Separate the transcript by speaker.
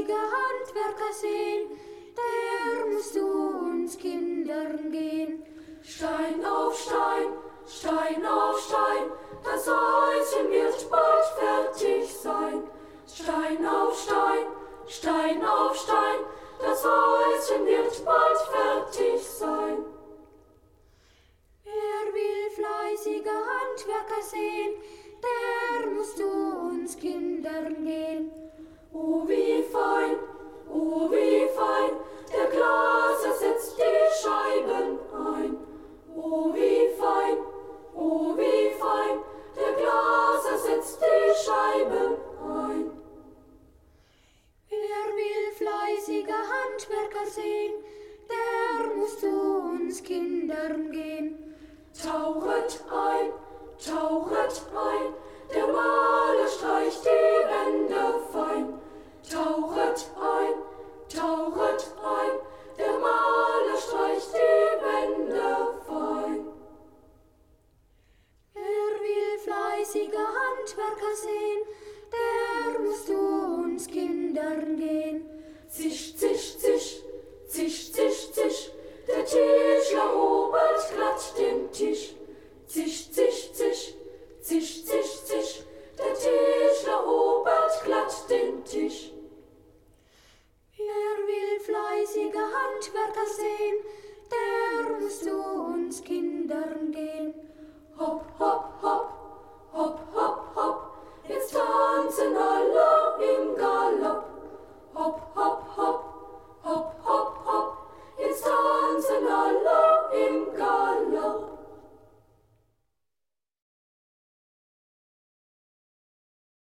Speaker 1: fleißige Handwerker sehen, der muss zu uns Kindern gehen.
Speaker 2: Stein auf Stein, Stein auf Stein, das Häuschen wird bald fertig sein. Stein auf Stein, Stein auf Stein, das Häuschen wird bald fertig sein.
Speaker 1: Wer will fleißige Handwerker sehen, der muss zu uns Kindern gehen.
Speaker 2: Oh wie fein, der Glaser setzt die Scheiben ein. Oh wie fein, der Glaser setzt die Scheiben ein.
Speaker 1: Wer will fleißige Handwerker sehen, der muss zu uns Kindern gehen.
Speaker 2: Tauchet ein, der Maler streicht die Wände fein. Tauchet ein, der Maler streicht die Wände fein.
Speaker 1: Wer will fleißige Handwerker sehen, der muss zu uns Kindern gehen.
Speaker 2: Zisch, zisch, zisch, zisch, zisch, zisch, der Tischler hobelt glatt den Tisch. Zisch, zisch, zisch, zisch, zisch, zisch, der Tischler hobelt glatt den Tisch.
Speaker 1: Wer will fleißige Handwerker sehen, der muss zu uns Kindern gehen.
Speaker 2: Hopp, hopp, hopp, hopp, hopp, hopp, jetzt tanzen alle.